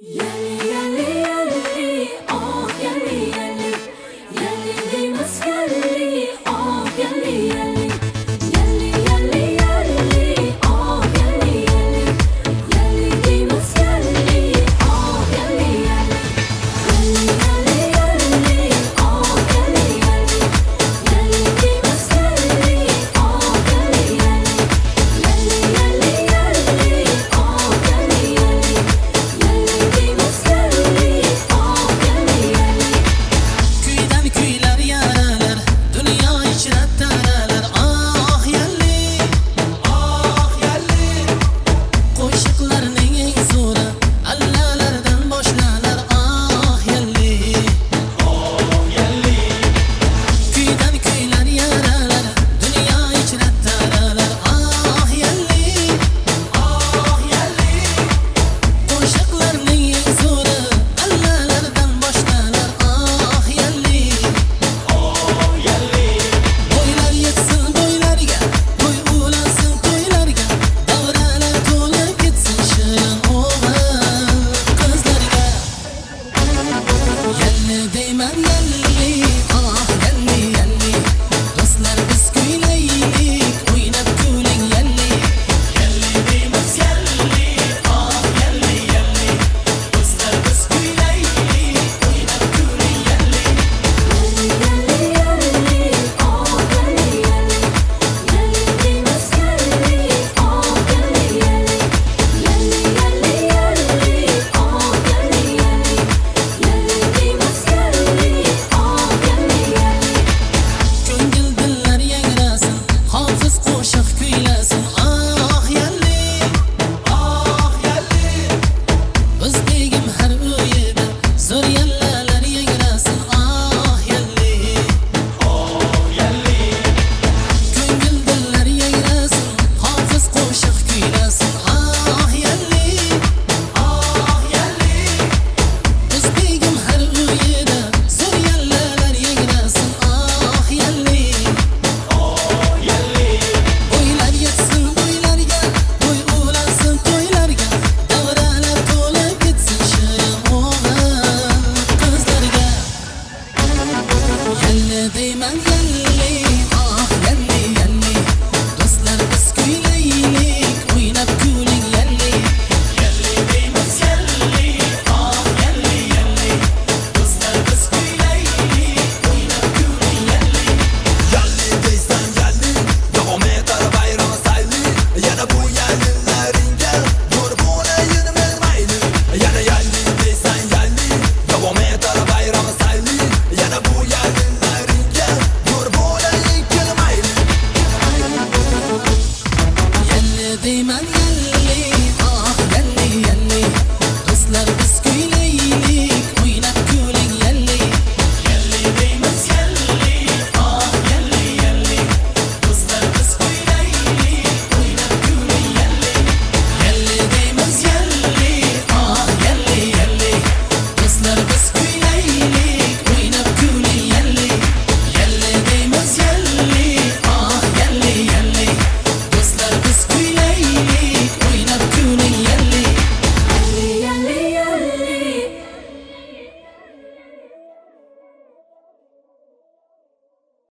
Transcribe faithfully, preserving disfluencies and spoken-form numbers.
Yelli, yelli, yelli, oh yelli, yelli, yelli deymiz yelli, oh yelli, yelli, yelli, yelli, yelli, oh yelli, yelli, yelli deymiz yelli, oh yelli, yelli, yelli, yelli, yelli, oh yelli, yelli, yelli deymiz yelli, oh yelli, yelli, yelli, yelli, yelli, oh yelli, yelli. Kuydan kuylar yaralar, dunyo ichra taralar. Ah yalli, ah yalli. Qo'shiqlarning eng zo'ri allalardan boshlanar. Ah yalli, ah yalli. Kuydan kuylar yaralar, dunyo ichra taralar. Ah yalli, ah yalli. Qo'shiqlarning eng zo'ri allalardan boshlanar. Ah yalli, ah yalli. Bo'ylar yetsin bo'ylarga, to'y ulansin to'ylarga, davralar to'lib ketsin shirin o'g'il qizlarga. Yalli deyman yalli, ah yalli, yalli. Do'stlar biz kuylaylik, o'ynab kuling yalli. Yalli deymiz yalli, ah yalli, yalli. Do'stlar biz kuylaylik, o'ynab kuling yalli. Yelli, yelli, yelli, oh yelli, yelli, yelli deymiz yelli, oh yelli, yelli, yelli, yelli, yelli, oh yelli, yelli, yelli deymiz yelli, oh yelli, yelli. Ko'ngil dillar yangrasin, hofiz qo'shiq kuylasin. Ah yalli, ah yalli. O'zbegim har uyida zo'r yallalar yangrasin. Ah yalli, ah yalli. Ko'ngil dillar yangrasin, hofiz qo'shiq kuylasin. Ah yalli, ah yalli. O'zbegim har uyida zo'r yallalar yangrasin. Ah yalli, ah yalli. Bo'ylar yetsin bo'ylarga, to'y ulansin to'ylarga, davralar to'lib ketsin shirin o'g'il qizlarga. Yalli deyman yalli, ah yalli, yalli. Do'stlar biz kuylaylik, o'ynab kuling yalli. Yalli deymiz yalli, ah yalli, yalli. Do'stlar biz kuylaylik, o'ynab kuling yalli. Yalli deysan yalli, davom etar bayram sayli. Yana bu yallilaringga dur bo'layin men mayli. Yana yalli deysan yalli, davom etar bayram sayli. Yana bu yallilaringga dur bo'layin kel mayli. Yalli deyman yalli.